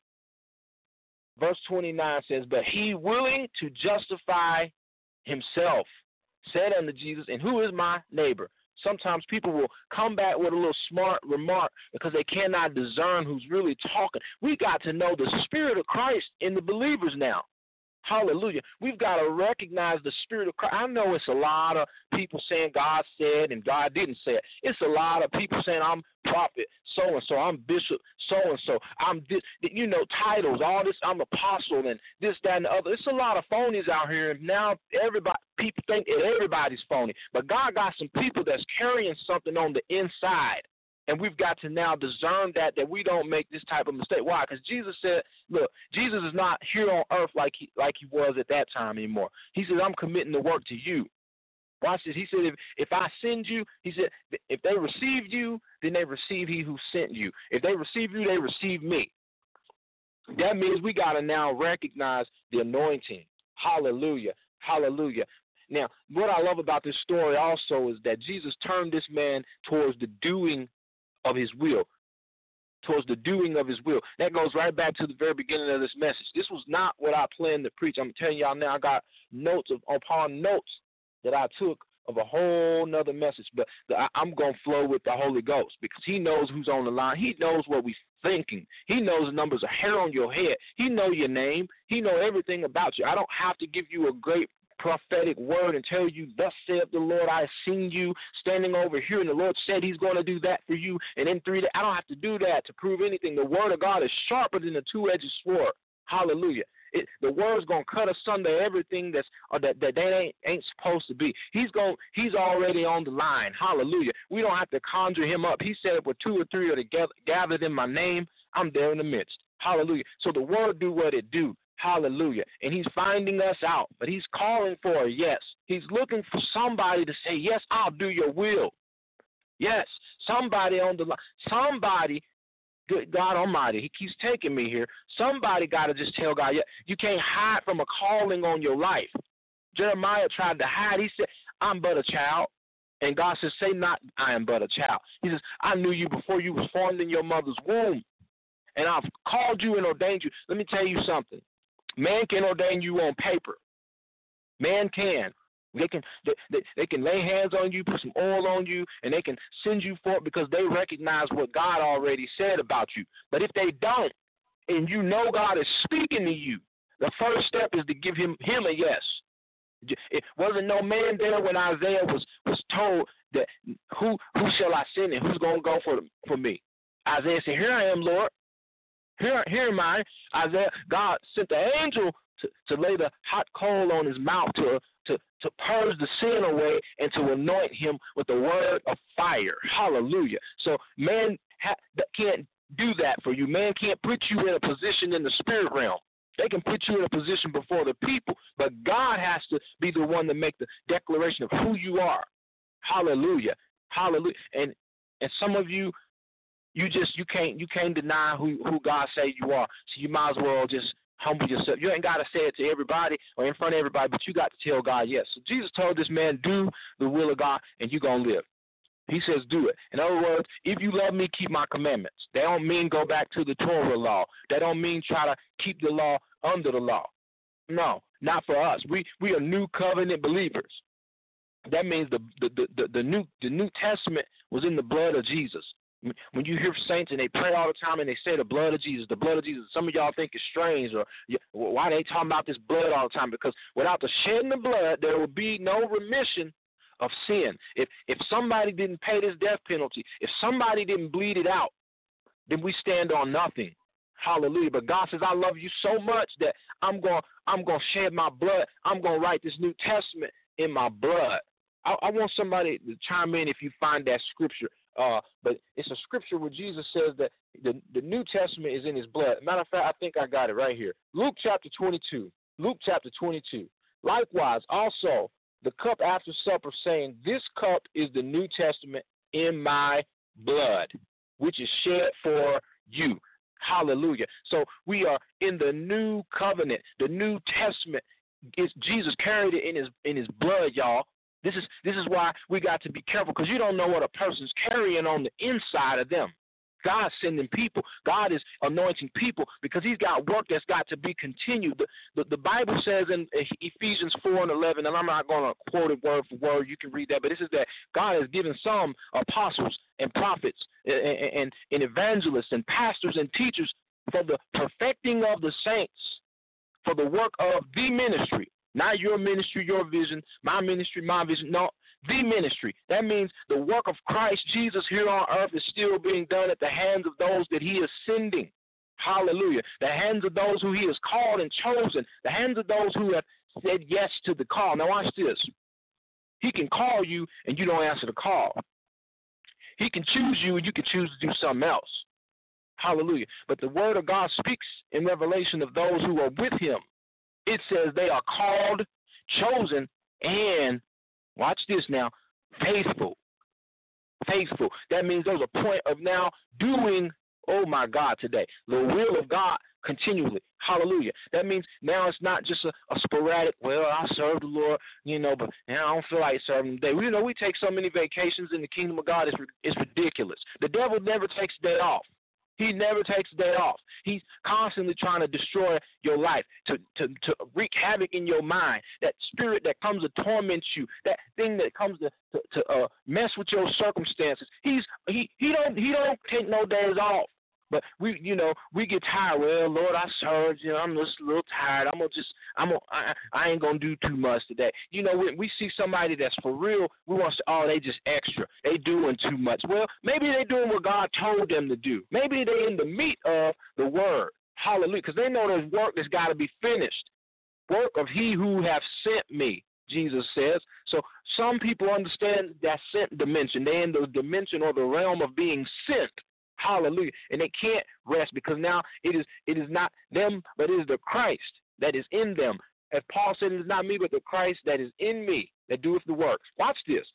Verse 29 says, but he willing to justify himself said unto Jesus, and who is my neighbor? Sometimes people will come back with a little smart remark because they cannot discern who's really talking. We got to know the Spirit of Christ in the believers now. Hallelujah. We've got to recognize the Spirit of Christ. I know it's a lot of people saying God said and God didn't say it. It's a lot of people saying I'm prophet so-and-so, I'm bishop so-and-so, I'm this, titles, all this, I'm apostle and this, that, and the other. It's a lot of phonies out here, and now people think that everybody's phony. But God got some people that's carrying something on the inside. And we've got to now discern that we don't make this type of mistake. Why? Because Jesus said, look, Jesus is not here on earth like he was at that time anymore. He says, I'm committing the work to you. Watch this. He said, if I send you, he said, if they receive you, then they receive he who sent you. If they receive you, they receive me. That means we got to now recognize the anointing. Hallelujah. Hallelujah. Now, what I love about this story also is that Jesus turned this man towards the doing of his will, towards the doing of his will. That goes right back to the very beginning of this message. This was not what I planned to preach. I'm telling y'all now, I got notes upon notes that I took of a whole nother message, but I'm going to flow with the Holy Ghost because he knows who's on the line. He knows what we're thinking. He knows the numbers of hair on your head. He knows your name. He knows everything about you. I don't have to give you a great prophetic word and tell you, thus saith the Lord, I have seen you standing over here, and the Lord said he's going to do that for you. And in 3 days, I don't have to do that to prove anything. The word of God is sharper than a two-edged sword. Hallelujah. The word's going to cut asunder everything that ain't supposed to be. He's already on the line. Hallelujah. We don't have to conjure him up. He said, where 2 or 3 are together, gathered in my name, I'm there in the midst. Hallelujah. So the word do what it do. Hallelujah. And he's finding us out, but he's calling for a yes. He's looking for somebody to say, yes, I'll do your will. Yes, somebody on the line. Somebody, good God Almighty, he keeps taking me here. Somebody got to just tell God, yeah, you can't hide from a calling on your life. Jeremiah tried to hide. He said, I'm but a child. And God says, say not, I am but a child. He says, I knew you before you was formed in your mother's womb. And I've called you and ordained you. Let me tell you something. Man can ordain you on paper. Man can. They can lay hands on you, put some oil on you, and they can send you forth because they recognize what God already said about you. But if they don't, and you know God is speaking to you, the first step is to give him a yes. It wasn't no man there when Isaiah was told that who shall I send and who's going to go for me. Isaiah said, here I am, Lord. Here am I. Isaiah, God sent the angel to lay the hot coal on his mouth, to purge the sin away, and to anoint him with the word of fire. Hallelujah. So man can't do that for you. Man can't put you in a position in the spirit realm. They can put you in a position before the people, but God has to be the one to make the declaration of who you are. Hallelujah. Hallelujah. And some of you can't deny who God say you are. So you might as well just humble yourself. You ain't got to say it to everybody or in front of everybody, but you got to tell God yes. So Jesus told this man, do the will of God, and you're going to live. He says, do it. In other words, if you love me, keep my commandments. That don't mean go back to the Torah law. That don't mean try to keep the law under the law. No, not for us. We are new covenant believers. That means the New Testament was in the blood of Jesus. When you hear saints and they pray all the time and they say the blood of Jesus, some of y'all think it's strange or why they talking about this blood all the time? Because without the shedding of blood, there will be no remission of sin. If somebody didn't pay this death penalty, if somebody didn't bleed it out, then we stand on nothing. Hallelujah. But God says, I love you so much that I'm going to shed my blood. I'm going to write this New Testament in my blood. I want somebody to chime in if you find that scripture. But it's a scripture where Jesus says that the New Testament is in his blood. Matter of fact, I think I got it right here. Luke chapter 22. Luke chapter 22. Likewise, also, the cup after supper, saying, this cup is the New Testament in my blood, which is shed for you. Hallelujah. So we are in the new covenant, the New Testament. Jesus carried it in his blood, y'all. This is why we got to be careful, because you don't know what a person's carrying on the inside of them. God's sending people. God is anointing people because he's got work that's got to be continued. The Bible says in Ephesians 4:11, and I'm not going to quote it word for word. You can read that. But it says that God has given some apostles and prophets and evangelists and pastors and teachers for the perfecting of the saints, for the work of the ministry. Not your ministry, your vision, my ministry, my vision. No, the ministry. That means the work of Christ Jesus here on earth is still being done at the hands of those that he is sending. Hallelujah. The hands of those who he has called and chosen. The hands of those who have said yes to the call. Now watch this. He can call you and you don't answer the call. He can choose you and you can choose to do something else. Hallelujah. But the word of God speaks in Revelation of those who are with him. It says they are called, chosen, and, watch this now, faithful. Faithful. That means there's a point of now doing, oh my God, today, the will of God continually. Hallelujah. That means now it's not just a sporadic, well, I serve the Lord, but now I don't feel like serving today. We take so many vacations in the kingdom of God, it's ridiculous. The devil never takes a day off. He never takes a day off. He's constantly trying to destroy your life, to wreak havoc in your mind. That spirit that comes to torment you, that thing that comes to mess with your circumstances. He don't take no days off. But we get tired. Well, Lord, I served. I'm just a little tired. I ain't gonna do too much today. When we see somebody that's for real, we want to say, oh, they just extra. They doing too much. Well, maybe they doing what God told them to do. Maybe they in the meat of the word. Hallelujah. Because they know there's work that's got to be finished. Work of he who have sent me, Jesus says. So some people understand that sent dimension. They're in the dimension or the realm of being sent. Hallelujah. And they can't rest because now it is not them, but it is the Christ that is in them. As Paul said, it is not me, but the Christ that is in me that doeth the works. Watch this.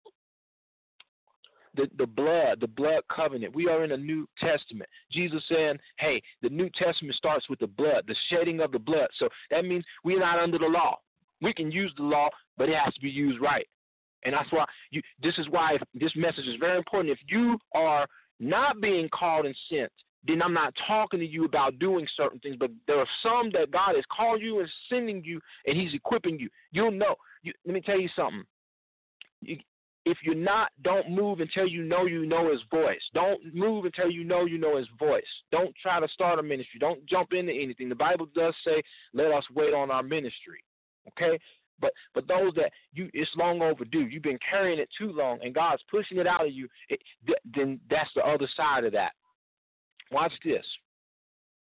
The blood covenant. We are in a New Testament. Jesus saying, hey, the New Testament starts with the blood, the shedding of the blood. So that means we're not under the law. We can use the law, but it has to be used right. And that's why this is why this message is very important. If you are not being called and sent, then I'm not talking to you about doing certain things, but there are some that God has called you and sending you, and he's equipping you. You'll know. Let me tell you something. If you're not, don't move until you know his voice. Don't move until you know his voice. Don't try to start a ministry. Don't jump into anything. The Bible does say, let us wait on our ministry, okay? But those that it's long overdue. You've been carrying it too long, and God's pushing it out of you. Then that's the other side of that. Watch this.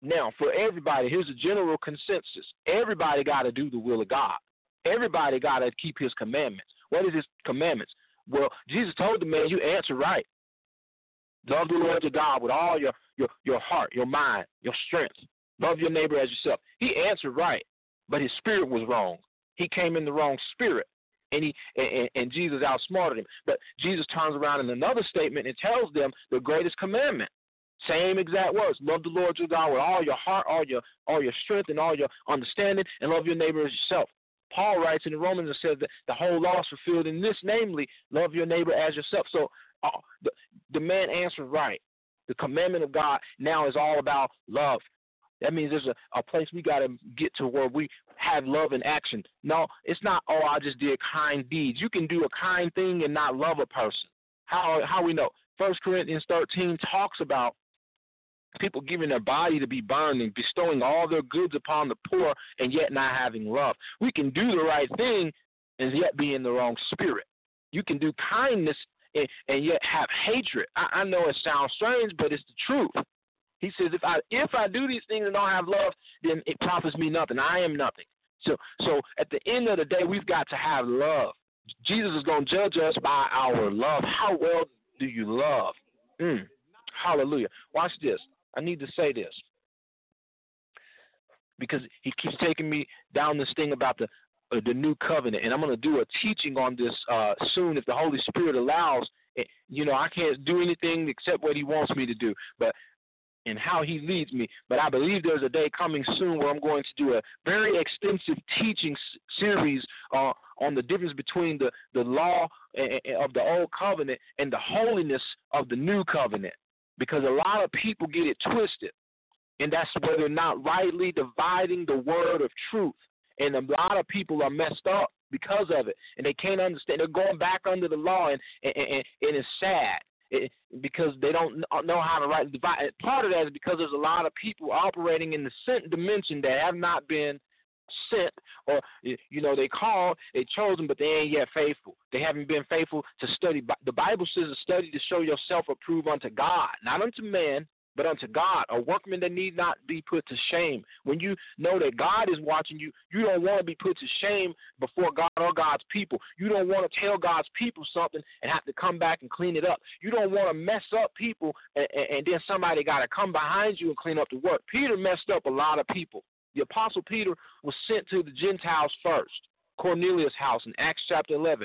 Now, for everybody, here's a general consensus. Everybody got to do the will of God. Everybody got to keep his commandments. What is his commandments? Well, Jesus told the man, you answer right. Love the Lord your God with all your heart, your mind, your strength. Love your neighbor as yourself. He answered right, but his spirit was wrong. He came in the wrong spirit, and Jesus outsmarted him. But Jesus turns around in another statement and tells them the greatest commandment. Same exact words. Love the Lord your God with all your heart, all your strength, and all your understanding, and love your neighbor as yourself. Paul writes in the Romans and says that the whole law is fulfilled in this, namely, love your neighbor as yourself. So the man answered right. The commandment of God now is all about love. That means there's a place we got to get to where we have love in action. No, it's not, oh, I just did kind deeds. You can do a kind thing and not love a person. How we know? 1 Corinthians 13 talks about people giving their body to be burned and bestowing all their goods upon the poor and yet not having love. We can do the right thing and yet be in the wrong spirit. You can do kindness and yet have hatred. I know it sounds strange, but it's the truth. He says, if I do these things and don't have love, then it profits me nothing. I am nothing. So at the end of the day, we've got to have love. Jesus is going to judge us by our love. How well do you love? Hallelujah. Watch this. I need to say this because he keeps taking me down this thing about the new covenant, and I'm going to do a teaching on this soon if the Holy Spirit allows. I can't do anything except what he wants me to do, and how he leads me. But I believe there's a day coming soon where I'm going to do a very extensive teaching series on the difference between the law of the old covenant and the holiness of the new covenant, because a lot of people get it twisted, and that's where they're not rightly dividing the word of truth. And a lot of people are messed up because of it, and they can't understand. They're going back under the law, and it's sad. Because they don't know how to rightly divide. Part of that is because there's a lot of people operating in the sent dimension that have not been sent, or they called, they chosen, but they ain't yet faithful. They haven't been faithful to study. The Bible says to study to show yourself approved unto God, not unto man, but unto God, a workman that need not be put to shame. When you know that God is watching you, you don't want to be put to shame before God or God's people. You don't want to tell God's people something and have to come back and clean it up. You don't want to mess up people and then somebody got to come behind you and clean up the work. Peter messed up a lot of people. The Apostle Peter was sent to the Gentiles first, Cornelius' house in Acts chapter 11.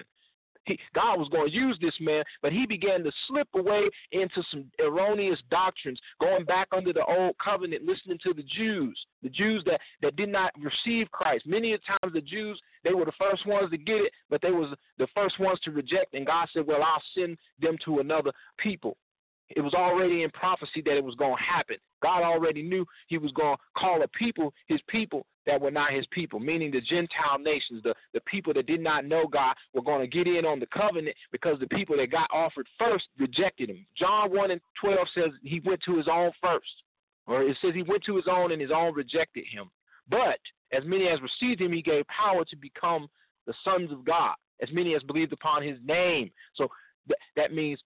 God was going to use this man, but he began to slip away into some erroneous doctrines, going back under the old covenant, listening to the Jews that did not receive Christ. Many a times the Jews, they were the first ones to get it, but they was the first ones to reject, and God said, well, I'll send them to another people. It was already in prophecy that it was going to happen. God already knew he was going to call a people, his people, that were not his people, meaning the Gentile nations, the people that did not know God were going to get in on the covenant because the people that got offered first rejected him. John 1:12 says he went to his own first, or it says he went to his own and his own rejected him. But as many as received him, he gave power to become the sons of God, as many as believed upon his name. So that means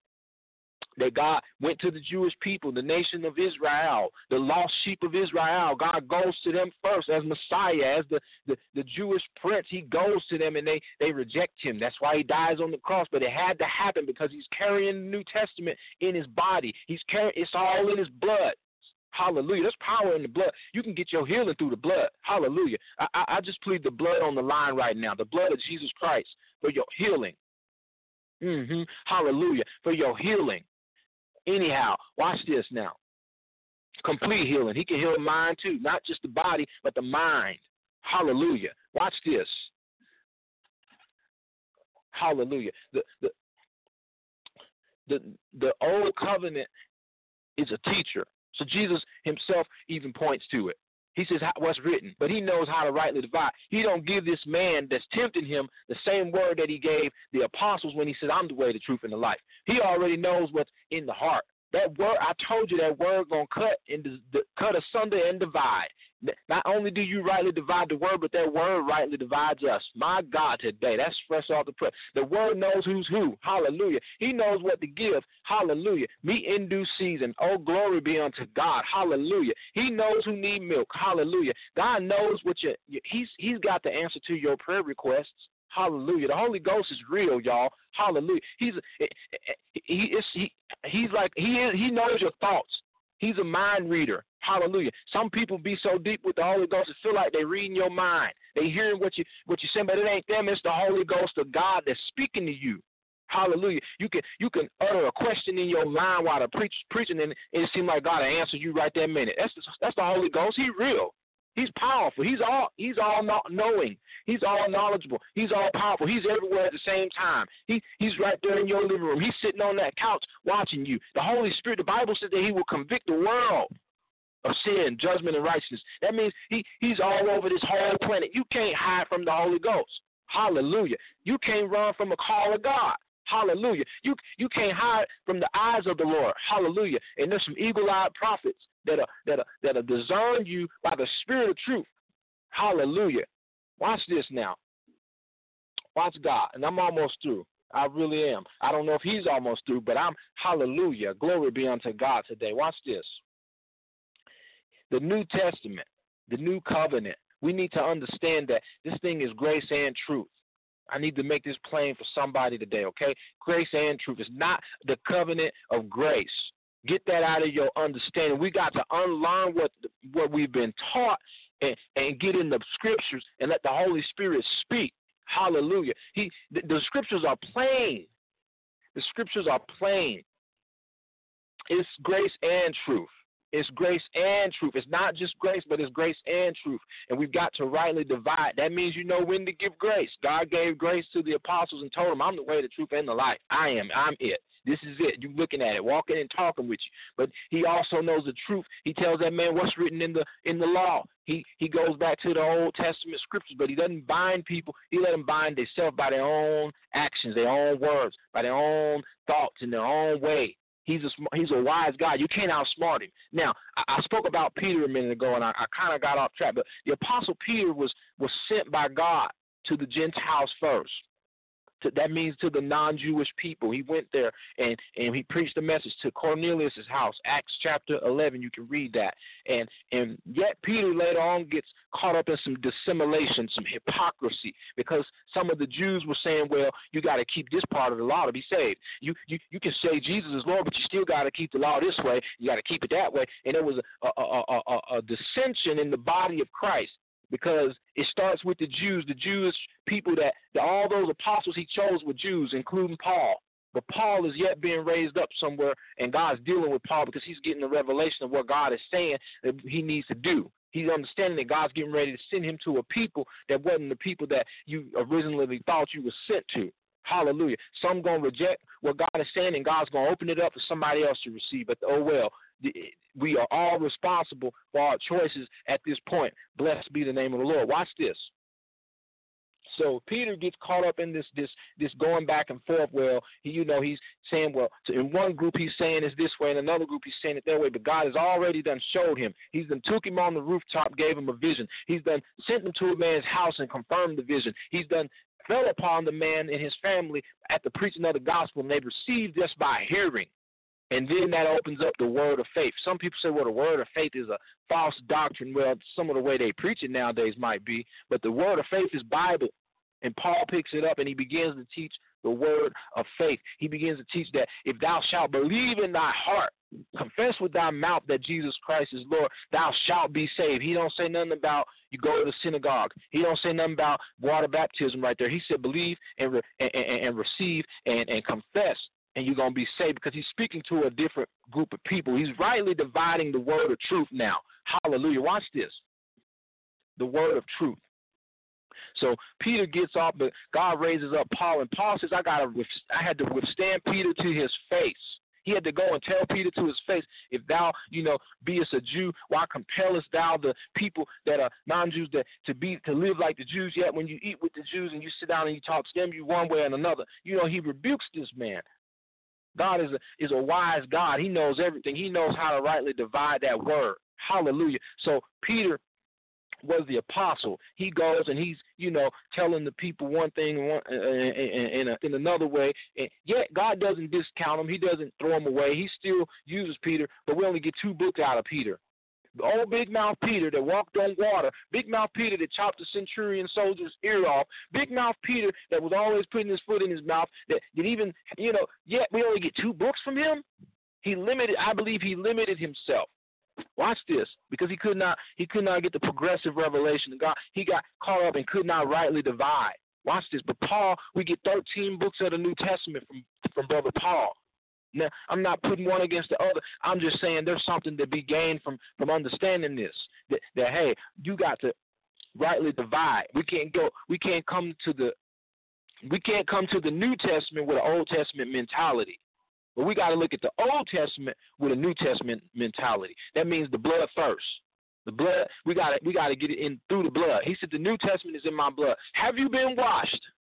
that God went to the Jewish people, the nation of Israel, the lost sheep of Israel. God goes to them first as Messiah, as the Jewish prince. He goes to them and they reject him. That's why he dies on the cross. But it had to happen because he's carrying the New Testament in his body. It's all in his blood. Hallelujah. There's power in the blood. You can get your healing through the blood. Hallelujah. I just plead the blood on the line right now, the blood of Jesus Christ for your healing. Hallelujah. For your healing. Anyhow, watch this now. Complete healing. He can heal the mind too, not just the body, but the mind. Hallelujah. Watch this. Hallelujah. The old covenant is a teacher. So Jesus himself even points to it. He says what's written, but he knows how to rightly divide. He don't give this man that's tempting him the same word that he gave the apostles when he said, I'm the way, the truth, and the life. He already knows what's in the heart. That word, I told you that word going to cut asunder and divide. Not only do you rightly divide the word, but that word rightly divides us. My God, today, that's fresh off the press. The word knows who's who. Hallelujah. He knows what to give. Hallelujah. Meat in due season. Oh, glory be unto God. Hallelujah. He knows who need milk. Hallelujah. God knows what he's got the answer to your prayer requests. Hallelujah. The Holy Ghost is real, y'all. Hallelujah. He knows your thoughts. He's a mind reader. Hallelujah. Some people be so deep with the Holy Ghost it feel like they're reading your mind. They hearing what you saying, but it ain't them. It's the Holy Ghost of God that's speaking to you. Hallelujah. You can utter a question in your mind while the preaching, and it seems like God will answer you right that minute. That's the Holy Ghost. He's real. He's powerful. He's all knowing. He's all knowledgeable. He's all powerful. He's everywhere at the same time. He's right there in your living room. He's sitting on that couch watching you. The Holy Spirit, the Bible says that he will convict the world of sin, judgment, and righteousness. That means he's all over this whole planet. You can't hide from the Holy Ghost. Hallelujah. You can't run from a call of God. Hallelujah. You can't hide from the eyes of the Lord. Hallelujah. And there's some eagle-eyed prophets that'll discern you by the Spirit of truth. Hallelujah. Watch this now. Watch God. And I'm almost through. I really am. I don't know if he's almost through, but hallelujah. Glory be unto God today. Watch this. The New Testament, the New Covenant. We need to understand that this thing is grace and truth. I need to make this plain for somebody today, okay? Grace and truth. It's not the covenant of grace. Get that out of your understanding. We got to unlearn what we've been taught and get in the scriptures and let the Holy Spirit speak. Hallelujah. The scriptures are plain. The scriptures are plain. It's grace and truth. It's grace and truth. It's not just grace, but it's grace and truth. And we've got to rightly divide. That means you know when to give grace. God gave grace to the apostles and told them, I'm the way, the truth, and the life. I'm it. This is it. You're looking at it, walking and talking with you. But he also knows the truth. He tells that man what's written in the law. He goes back to the Old Testament scriptures, but he doesn't bind people. He let them bind themselves by their own actions, their own words, by their own thoughts, in their own way. He's a wise God. You can't outsmart him. Now, I spoke about Peter a minute ago, and I kind of got off track. But the Apostle Peter was sent by God to the Gentiles first. That means to the non-Jewish people. He went there and he preached the message to Cornelius' house. Acts chapter 11, you can read that. And yet Peter later on gets caught up in some dissimulation, some hypocrisy, because some of the Jews were saying, well, you got to keep this part of the law to be saved. You can say Jesus is Lord, but you still got to keep the law this way. You got to keep it that way. And there was a dissension in the body of Christ. Because it starts with the Jewish people that all those apostles he chose were Jews, including Paul. But Paul is yet being raised up somewhere, and God's dealing with Paul because he's getting the revelation of what God is saying that he needs to do. He's understanding that God's getting ready to send him to a people that wasn't the people that you originally thought you were sent to. Hallelujah. Some going to reject what God is saying, and God's going to open it up for somebody else to receive. But, oh, well, we are all responsible for our choices at this point. Blessed be the name of the Lord. Watch this. So Peter gets caught up in this going back and forth. Well, he's saying, well, in one group he's saying it's this way, in another group he's saying it that way. But God has already done showed him. He's done took him on the rooftop, gave him a vision. He's done sent him to a man's house and confirmed the vision. He's done fell upon the man and his family at the preaching of the gospel, and they received this by hearing. And then that opens up the word of faith. Some people say, well, the word of faith is a false doctrine. Well, some of the way they preach it nowadays might be. But the word of faith is Bible. And Paul picks it up and he begins to teach the word of faith. He begins to teach that if thou shalt believe in thy heart, confess with thy mouth that Jesus Christ is Lord, thou shalt be saved. He don't say nothing about you go to the synagogue. He don't say nothing about water baptism right there. He said believe and receive and confess, and you're going to be saved, because he's speaking to a different group of people. He's rightly dividing the word of truth now. Hallelujah. Watch this. The word of truth. So Peter gets off, but God raises up Paul, and Paul says, I had to withstand Peter to his face. He had to go and tell Peter to his face, if thou, beest a Jew, why compellest thou the people that are non-Jews to live like the Jews? Yet when you eat with the Jews and you sit down and you talk to them, you one way and another. He rebukes this man. God is a wise God. He knows everything. He knows how to rightly divide that word. Hallelujah. So Peter was the apostle. He goes and he's, telling the people one thing in another way. And yet God doesn't discount him. He doesn't throw him away. He still uses Peter, but we only get 2 books out of Peter. The old big mouth Peter that walked on water, big mouth Peter that chopped the centurion soldier's ear off, big mouth Peter that was always putting his foot in his mouth, that even, yet we only get 2 books from him. I believe he limited himself. Watch this, because he could not get the progressive revelation of God. He got caught up and could not rightly divide. Watch this. But Paul, we get 13 books of the New Testament from Brother Paul. Now, I'm not putting one against the other. I'm just saying there's something to be gained from understanding this. That hey, you got to rightly divide. We can't come to the New Testament with an Old Testament mentality. But we got to look at the Old Testament with a New Testament mentality. That means the blood first. The blood, we got to get it in through the blood. He said the New Testament is in my blood. Have you been washed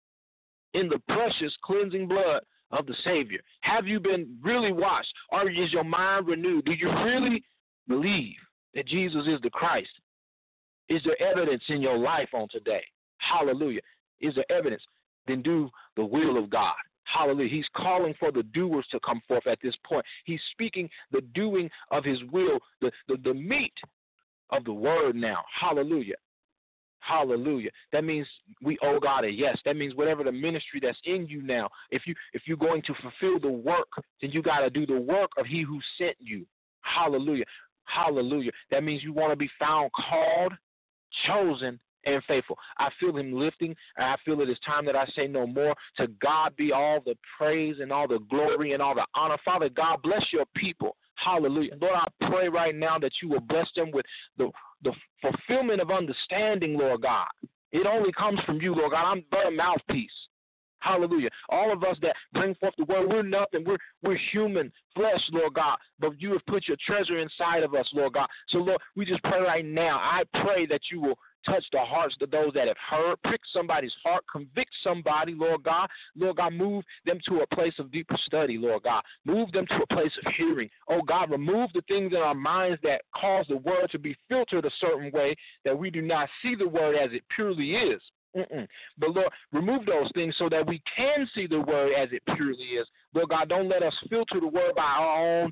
in the precious cleansing blood of the Savior? Have you been really washed? Or is your mind renewed? Do you really believe that Jesus is the Christ? Is there evidence in your life on today? Hallelujah. Is there evidence? Then do the will of God. Hallelujah. He's calling for the doers to come forth at this point. He's speaking the doing of his will, the meat of the word now. Hallelujah. Hallelujah. That means we owe God a yes. That means whatever the ministry that's in you now, if you're going to fulfill the work, then you got to do the work of he who sent you. Hallelujah. Hallelujah. That means you want to be found called, chosen, and faithful. I feel him lifting, and I feel it is time that I say no more. To God be all the praise and all the glory and all the honor. Father God, bless your people. Hallelujah. Lord, I pray right now that you will bless them with the fulfillment of understanding, Lord God. It only comes from you, Lord God. I'm but a mouthpiece. Hallelujah. All of us that bring forth the word, we're nothing. We're human flesh, Lord God. But you have put your treasure inside of us, Lord God. So, Lord, we just pray right now. I pray that you will touch the hearts of those that have heard. Prick somebody's heart. Convict somebody, Lord God. Lord God, move them to a place of deeper study, Lord God. Move them to a place of hearing. Oh, God, remove the things in our minds that cause the word to be filtered a certain way that we do not see the word as it purely is. But, Lord, remove those things so that we can see the word as it purely is. Lord God, don't let us filter the word by our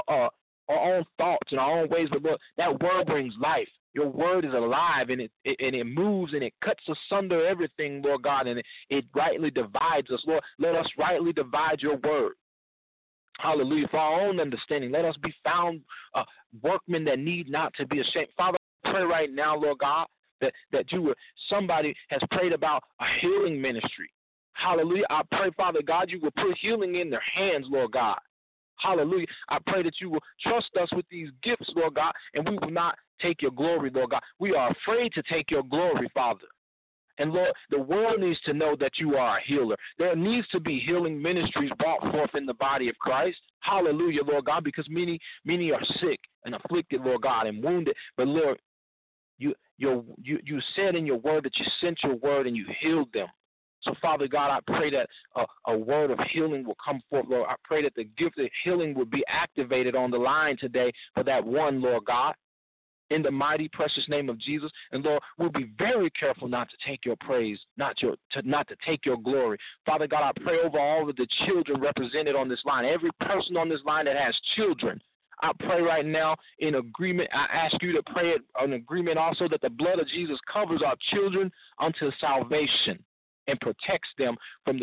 own thoughts and our own ways. But, Lord, that word brings life. Your word is alive, and it moves, and it cuts asunder everything, Lord God, and it rightly divides us. Lord, let us rightly divide your word. Hallelujah. For our own understanding, let us be found workmen that need not to be ashamed. Father, I pray right now, Lord God, that somebody has prayed about a healing ministry. Hallelujah. I pray, Father God, you will put healing in their hands, Lord God. Hallelujah. I pray that you will trust us with these gifts, Lord God, and we will not take your glory, Lord God. We are afraid to take your glory, Father. And, Lord, the world needs to know that you are a healer. There needs to be healing ministries brought forth in the body of Christ. Hallelujah, Lord God, because many are sick and afflicted, Lord God, and wounded. But, Lord, you said in your word that you sent your word and you healed them. So, Father God, I pray that a word of healing will come forth, Lord. I pray that the gift of healing will be activated on the line today for that one, Lord God, in the mighty, precious name of Jesus. And, Lord, we'll be very careful not to take your praise, not to take your glory. Father God, I pray over all of the children represented on this line, every person on this line that has children. I pray right now in agreement. I ask you to pray in agreement also that the blood of Jesus covers our children unto salvation and protects them from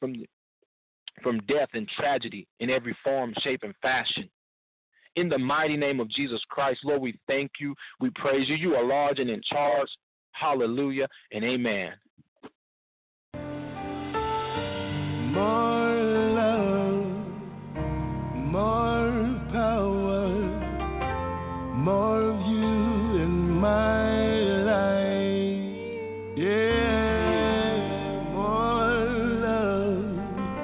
death and tragedy in every form, shape, and fashion. In the mighty name of Jesus Christ, Lord, we thank you. We praise you. You are large and in charge. Hallelujah and amen. More love, more power, more of you in my life. Yeah, more love,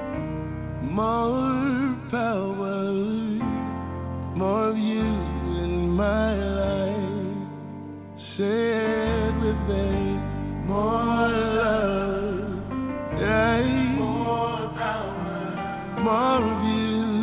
more power, more of you in my life. Say it with me. More love, yeah. More power, more of you.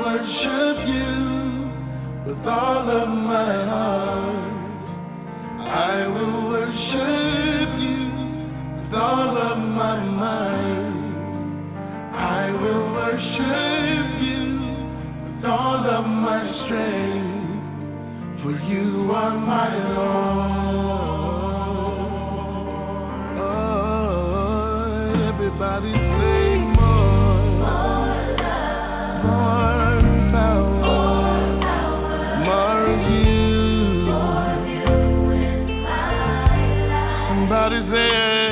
worship you with all of my heart. I will worship you with all of my mind. I will worship you with all of my strength, for you are my Lord. Oh, everybody say more power, more of you. Somebody say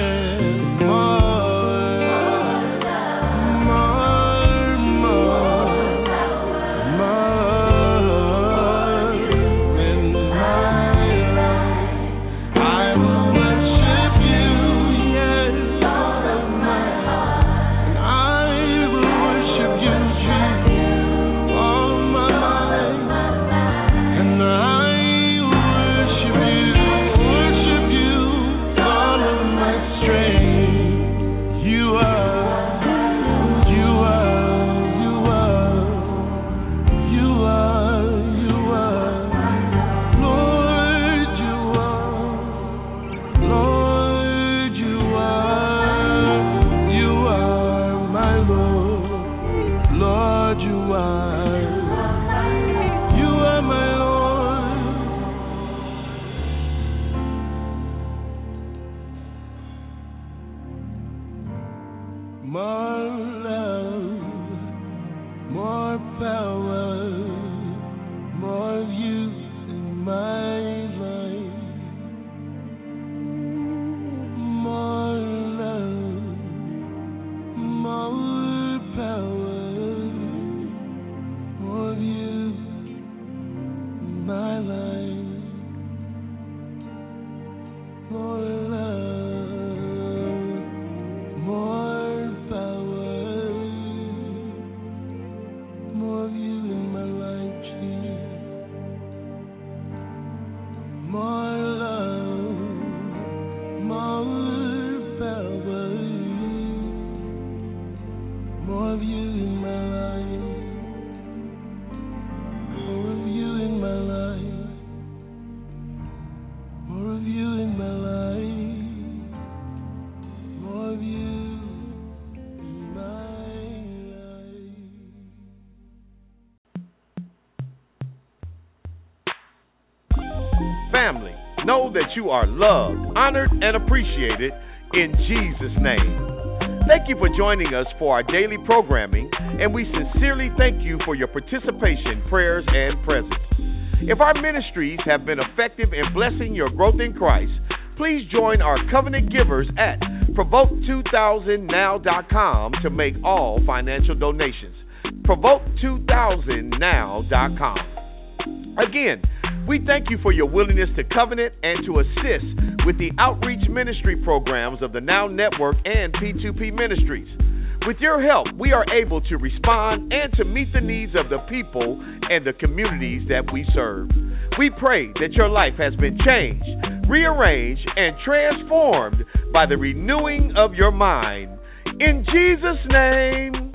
family, know that you are loved, honored, and appreciated in Jesus' name. Thank you for joining us for our daily programming, and we sincerely thank you for your participation, prayers, and presence. If our ministries have been effective in blessing your growth in Christ, please join our covenant givers at Provoke2000now.com to make all financial donations. Provoke2000now.com. Again, we thank you for your willingness to covenant and to assist with the outreach ministry programs of the Now Network and P2P Ministries. With your help, we are able to respond and to meet the needs of the people and the communities that we serve. We pray that your life has been changed, rearranged, and transformed by the renewing of your mind. In Jesus' name.